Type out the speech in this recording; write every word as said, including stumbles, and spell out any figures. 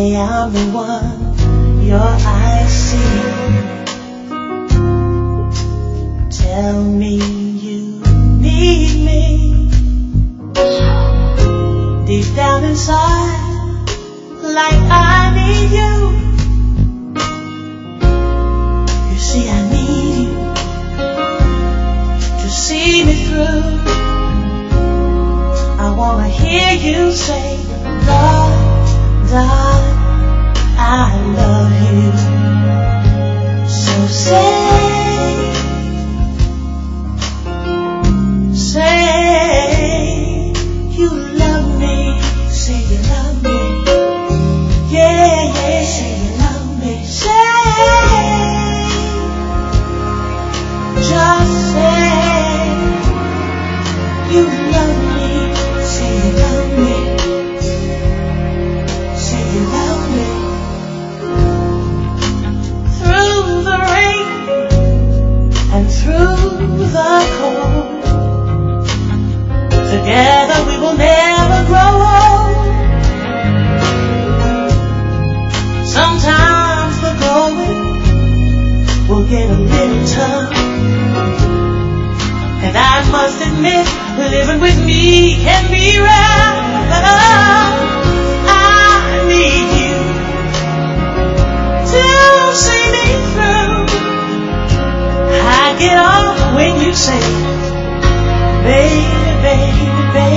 say I'm the one your eyes see. Tell me you need me. Deep down inside, like I need you. You see I need you to see me through. I wanna hear you say, Lord, darling, I love you. So say, say you love me. Say you love me. Yeah, yeah. Say you love me. Say, just say you love me. Say you love me. Say you love me. Through the rain and through the cold, together we will never grow old. Sometimes the going will get a little tough, and I must admit, living with me can be rough. But oh, I need you to see me through. I get off when you say, baby, baby, baby.